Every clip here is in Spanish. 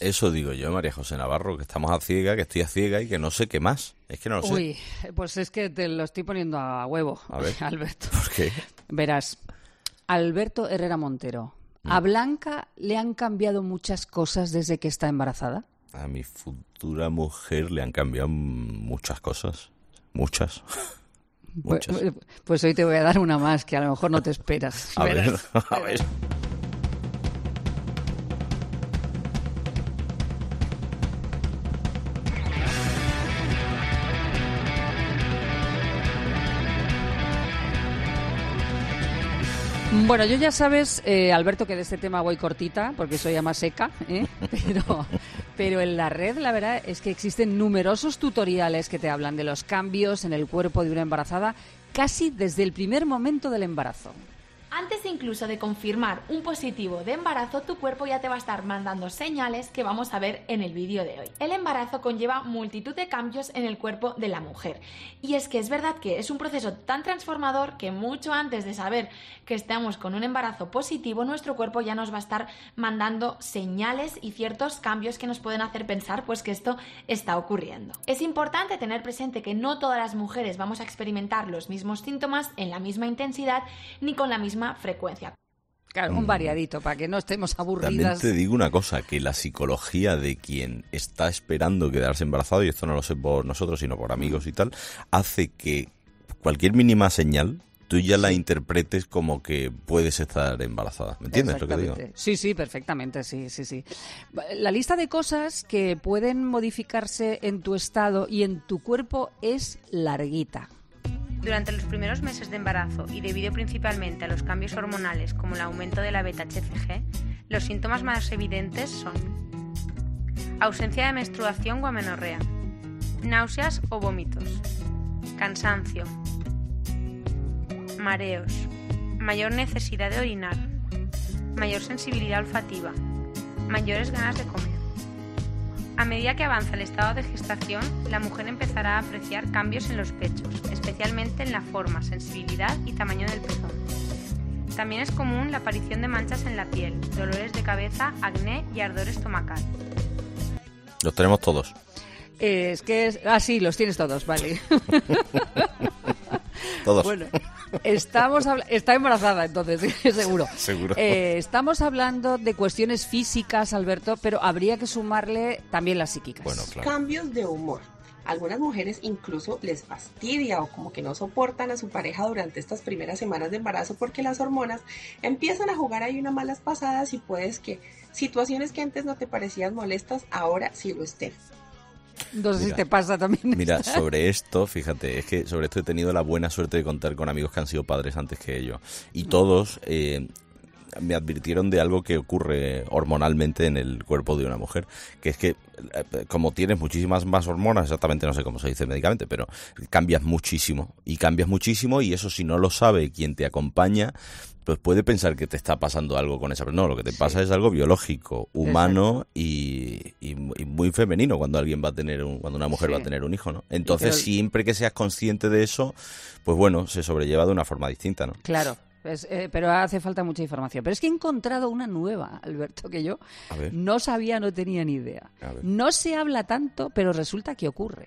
Eso digo yo, María José Navarro, que estamos a ciega, que estoy a ciega y que no sé qué más. Es que no lo sé. Uy, pues es que te lo estoy poniendo a huevo, A ver, Alberto. ¿por qué? Verás, Alberto Herrera Montero, ¿a Blanca le han cambiado muchas cosas desde que está embarazada? A mi futura mujer le han cambiado muchas cosas. Muchas. Muchas. Pues hoy te voy a dar una más que a lo mejor no te esperas. A ver, a ver. Bueno, yo ya sabes, Alberto, que de este tema voy cortita, porque soy ama seca, pero en la red la verdad es que existen numerosos tutoriales que te hablan de los cambios en el cuerpo de una embarazada casi desde el primer momento del embarazo. Antes incluso de confirmar un positivo de embarazo, tu cuerpo ya te va a estar mandando señales que vamos a ver en el vídeo de hoy. El embarazo conlleva multitud de cambios en el cuerpo de la mujer. Y es que es verdad que es un proceso tan transformador que mucho antes de saber que estamos con un embarazo positivo, nuestro cuerpo ya nos va a estar mandando señales y ciertos cambios que nos pueden hacer pensar pues que esto está ocurriendo. Es importante tener presente que no todas las mujeres vamos a experimentar los mismos síntomas en la misma intensidad ni con la misma frecuencia. Claro, un variadito, para que no estemos aburridas. También te digo una cosa, que la psicología de quien está esperando quedarse embarazado, y esto no lo sé por nosotros, sino por amigos y tal, hace que cualquier mínima señal tú ya la interpretes como que puedes estar embarazada. ¿Me entiendes lo que digo? Sí, perfectamente, sí. La lista de cosas que pueden modificarse en tu estado y en tu cuerpo es larguita. Durante los primeros meses de embarazo y debido principalmente a los cambios hormonales como el aumento de la beta-HCG, los síntomas más evidentes son ausencia de menstruación o amenorrea, náuseas o vómitos, cansancio, mareos, mayor necesidad de orinar, mayor sensibilidad olfativa, mayores ganas de comer. A medida que avanza el estado de gestación, la mujer empezará a apreciar cambios en los pechos, especialmente en la forma, sensibilidad y tamaño del pezón. También es común la aparición de manchas en la piel, dolores de cabeza, acné y ardor estomacal. Los tenemos todos. Sí, los tienes todos, vale. Todos. Bueno, está embarazada, entonces, seguro. Seguro. Estamos hablando de cuestiones físicas, Alberto, pero habría que sumarle también las psíquicas. Bueno, claro. Cambios de humor. Algunas mujeres incluso les fastidia o como que no soportan a su pareja durante estas primeras semanas de embarazo porque las hormonas empiezan a jugar ahí unas malas pasadas y puedes que situaciones que antes no te parecían molestas, ahora sí lo estén. No sé si te pasa también. Mira, sobre esto, fíjate, es que sobre esto he tenido la buena suerte de contar con amigos que han sido padres antes que yo. Y todos me advirtieron de algo que ocurre hormonalmente en el cuerpo de una mujer, que es que como tienes muchísimas más hormonas, exactamente no sé cómo se dice médicamente, pero cambias muchísimo y eso si no lo sabe quien te acompaña, pues puede pensar que te está pasando algo con esa persona. No, lo que te pasa es algo biológico, humano y muy femenino cuando alguien va a tener cuando una mujer va a tener un hijo, ¿no? Entonces siempre que seas consciente de eso, pues bueno, se sobrelleva de una forma distinta, ¿no? Claro. Pero hace falta mucha información. Pero es que he encontrado una nueva, Alberto, que yo no sabía, no tenía ni idea. No se habla tanto, pero resulta que ocurre.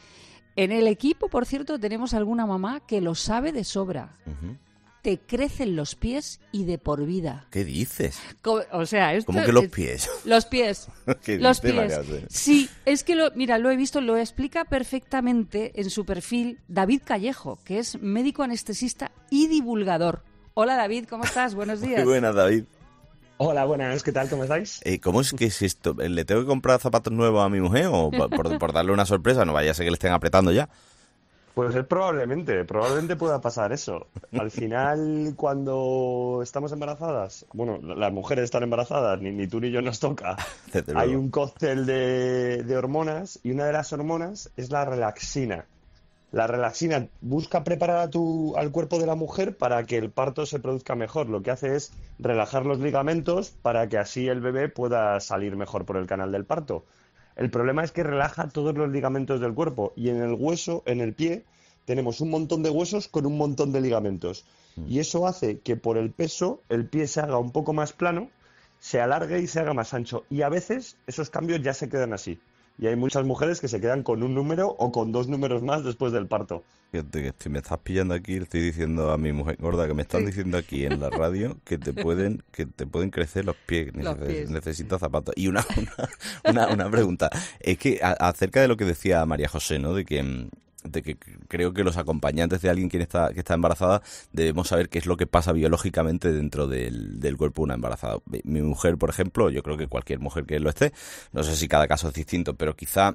En el equipo, por cierto, tenemos alguna mamá que lo sabe de sobra. Uh-huh. Te crecen los pies y de por vida. ¿Qué dices? O sea, esto ¿cómo que los pies? Los pies. Los pies. María? Sí, es que lo he visto, lo explica perfectamente en su perfil David Callejo, que es médico anestesista y divulgador. Hola David, ¿cómo estás? Buenos días. Muy buenas, David. Hola, buenas, ¿qué tal? ¿Cómo estáis? ¿Cómo es que es esto? ¿Le tengo que comprar zapatos nuevos a mi mujer o por darle una sorpresa? No vaya a ser que le estén apretando ya. Pues probablemente pueda pasar eso. Al final, cuando estamos embarazadas, bueno, las mujeres están embarazadas, ni tú ni yo nos toca, hay un cóctel de hormonas y una de las hormonas es la relaxina. La relaxina busca preparar al cuerpo de la mujer para que el parto se produzca mejor. Lo que hace es relajar los ligamentos para que así el bebé pueda salir mejor por el canal del parto. El problema es que relaja todos los ligamentos del cuerpo y en el hueso, en el pie, tenemos un montón de huesos con un montón de ligamentos. Y eso hace que por el peso el pie se haga un poco más plano se alargue y se haga más ancho. Y a veces esos cambios ya se quedan así. Y hay muchas mujeres que se quedan con un número o con 2 números más después del parto. Fíjate que me estás pillando aquí, le estoy diciendo a mi mujer gorda que me están diciendo aquí en la radio que te pueden crecer los pies, necesitas zapatos. Y una pregunta, es que acerca de lo que decía María José, ¿no? De que creo que los acompañantes de alguien que está embarazada debemos saber qué es lo que pasa biológicamente dentro del cuerpo de una embarazada. Mi mujer, por ejemplo, yo creo que cualquier mujer que lo esté, no sé si cada caso es distinto, pero quizá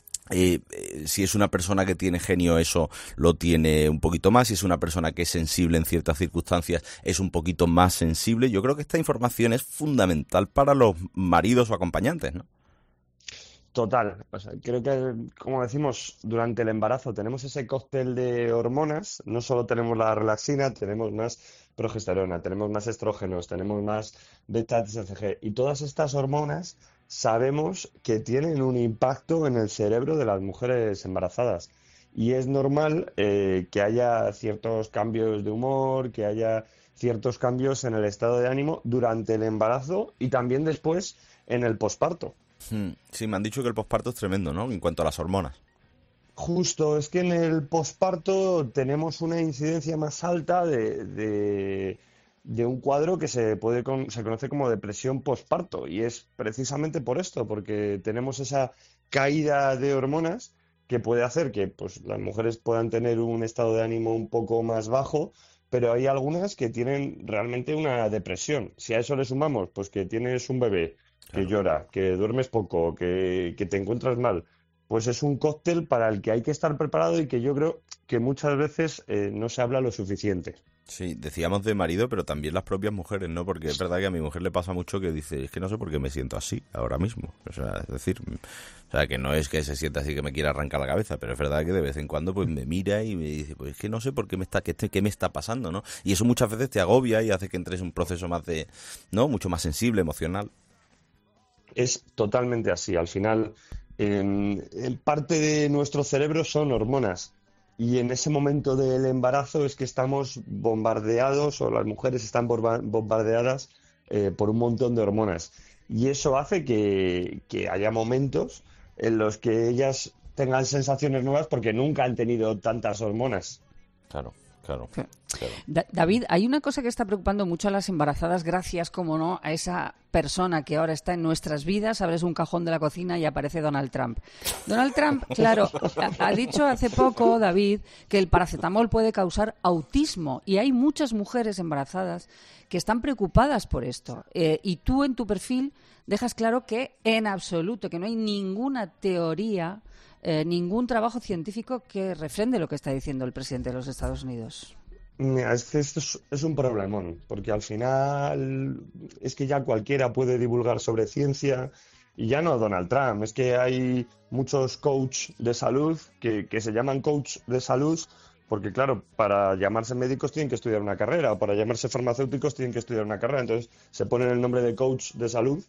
si es una persona que tiene genio, eso lo tiene un poquito más. Si es una persona que es sensible en ciertas circunstancias, es un poquito más sensible. Yo creo que esta información es fundamental para los maridos o acompañantes, ¿no? Total. O sea, creo que, como decimos, durante el embarazo tenemos ese cóctel de hormonas. No solo tenemos la relaxina, tenemos más progesterona, tenemos más estrógenos, tenemos más beta-TSG. Y todas estas hormonas sabemos que tienen un impacto en el cerebro de las mujeres embarazadas. Y es normal que haya ciertos cambios de humor, que haya ciertos cambios en el estado de ánimo durante el embarazo y también después en el posparto. Sí, me han dicho que el posparto es tremendo, ¿no? En cuanto a las hormonas. Justo, es que en el posparto tenemos una incidencia más alta de un cuadro que se conoce como depresión posparto, y es precisamente por esto, porque tenemos esa caída de hormonas que puede hacer que pues las mujeres puedan tener un estado de ánimo un poco más bajo, pero hay algunas que tienen realmente una depresión. Si a eso le sumamos pues que tienes un bebé que llora, que duermes poco, que te encuentras mal, pues es un cóctel para el que hay que estar preparado y que yo creo que muchas veces no se habla lo suficiente. Sí, decíamos de marido, pero también las propias mujeres, ¿no? Porque es verdad que a mi mujer le pasa mucho que dice, es que no sé por qué me siento así ahora mismo. O sea, es decir, que no es que se sienta así que me quiera arrancar la cabeza, pero es verdad que de vez en cuando pues me mira y me dice, pues es que no sé por qué qué me está pasando, ¿no? Y eso muchas veces te agobia y hace que entres en un proceso más ¿no? Mucho más sensible, emocional. Es totalmente así. Al final, en parte de nuestro cerebro son hormonas. Y en ese momento del embarazo es que estamos bombardeados, o las mujeres están bombardeadas por un montón de hormonas. Y eso hace que haya momentos en los que ellas tengan sensaciones nuevas porque nunca han tenido tantas hormonas. Claro. David, hay una cosa que está preocupando mucho a las embarazadas, gracias, como no, a esa persona que ahora está en nuestras vidas. Abres un cajón de la cocina y aparece Donald Trump. Donald Trump, claro, ha dicho hace poco, David, que el paracetamol puede causar autismo, y hay muchas mujeres embarazadas que están preocupadas por esto. Y tú en tu perfil dejas claro que en absoluto, que no hay ninguna teoría, ningún trabajo científico que refrende lo que está diciendo el presidente de los Estados Unidos. Mira, esto es un problemón, porque al final es que ya cualquiera puede divulgar sobre ciencia, y ya no Donald Trump, es que hay muchos coach de salud que se llaman coach de salud porque, claro, para llamarse médicos tienen que estudiar una carrera, o para llamarse farmacéuticos tienen que estudiar una carrera, entonces se ponen el nombre de coach de salud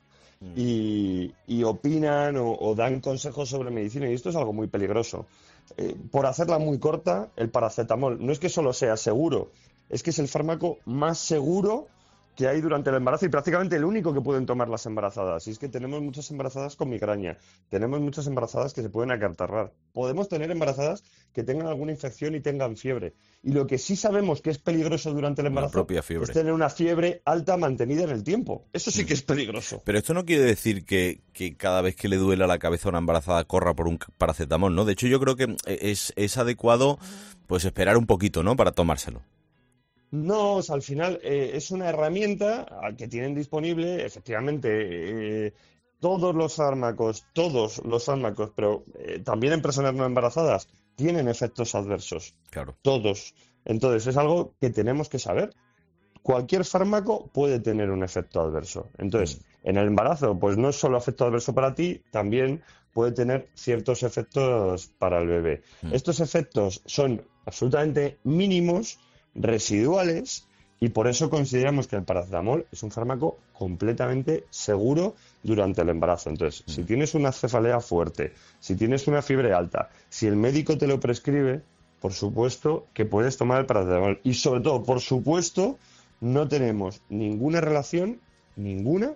y opinan o dan consejos sobre medicina, y esto es algo muy peligroso. Por hacerla muy corta, el paracetamol no es que solo sea seguro, es que es el fármaco más seguro que hay durante el embarazo y prácticamente el único que pueden tomar las embarazadas. Y es que tenemos muchas embarazadas con migraña, tenemos muchas embarazadas que se pueden acatarrar, podemos tener embarazadas que tengan alguna infección y tengan fiebre. Y lo que sí sabemos que es peligroso durante el embarazo es tener una fiebre alta mantenida en el tiempo. Eso sí que es peligroso. Pero esto no quiere decir que cada vez que le duela la cabeza a una embarazada corra por un paracetamol, ¿no? De hecho, yo creo que es adecuado pues esperar un poquito, ¿no? Para tomárselo. No, o sea, al final es una herramienta que tienen disponible, efectivamente, todos los fármacos, pero también en personas no embarazadas tienen efectos adversos. Claro. Todos. Entonces, es algo que tenemos que saber. Cualquier fármaco puede tener un efecto adverso. Entonces, en el embarazo, pues no es solo efecto adverso para ti, también puede tener ciertos efectos para el bebé. Estos efectos son absolutamente mínimos, residuales, y por eso consideramos que el paracetamol es un fármaco completamente seguro durante el embarazo. Entonces, si tienes una cefalea fuerte, si tienes una fiebre alta, si el médico te lo prescribe, por supuesto que puedes tomar el paracetamol. Y sobre todo, por supuesto, no tenemos ninguna relación, ninguna,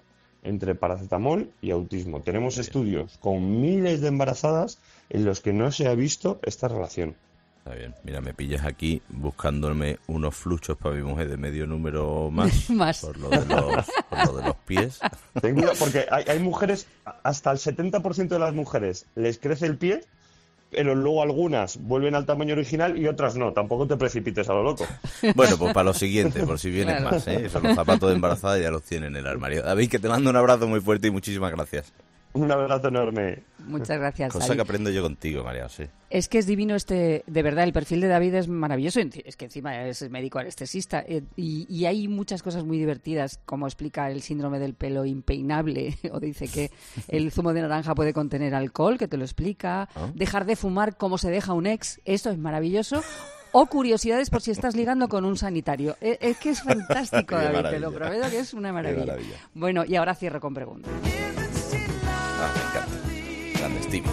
entre paracetamol y autismo. Tenemos estudios con miles de embarazadas en los que no se ha visto esta relación. Está bien. Mira, me pillas aquí buscándome unos fluchos para mi mujer de medio número más. Por lo de los pies. Ten cuidado, porque hay mujeres, hasta el 70% de las mujeres les crece el pie, pero luego algunas vuelven al tamaño original y otras no. Tampoco te precipites a lo loco. Bueno, pues para lo siguiente, por si vienes más, ¿eh? Son los zapatos de embarazada, ya los tienen en el armario. David, que te mando un abrazo muy fuerte y muchísimas gracias. Un abrazo enorme. Muchas gracias. Cosa David. que aprendo yo contigo, María José. Es que es divino de verdad, el perfil de David es maravilloso, es que encima es médico anestesista y hay muchas cosas muy divertidas, como explica el síndrome del pelo impeinable, o dice que el zumo de naranja puede contener alcohol, que te lo explica, dejar de fumar como se deja un ex, esto es maravilloso. O curiosidades por si estás ligando con un sanitario. Es que es fantástico, David, te lo prometo que es una maravilla. Bueno, y ahora cierro con preguntas. Me encanta. Grande Stevie.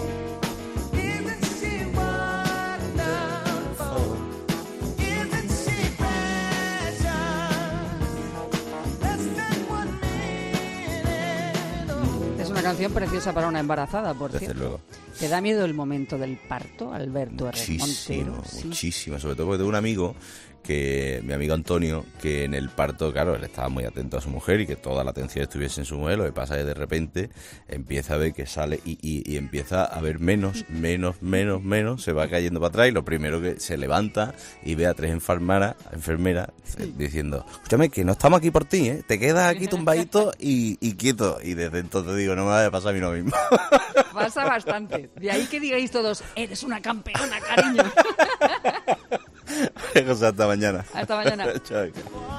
Es una canción preciosa para una embarazada, por Desde cierto. luego. ¿Te da miedo el momento del parto, Alberto R. Montero? Muchísimo, sobre todo porque tengo un amigo, mi amigo Antonio, que en el parto, claro, él estaba muy atento a su mujer y que toda la atención estuviese en su mujer. Lo que pasa es que de repente empieza a ver que sale y empieza a ver menos, se va cayendo para atrás y lo primero que se levanta y ve a 3 enfermeras diciendo, escúchame, que no estamos aquí por ti, ¿eh? Te quedas aquí tumbadito y quieto. Y desde entonces digo, no me vaya a pasar a mí lo mismo. Pasa bastante. De ahí que digáis todos, eres una campeona, cariño. Hasta mañana. Hasta mañana. Chao.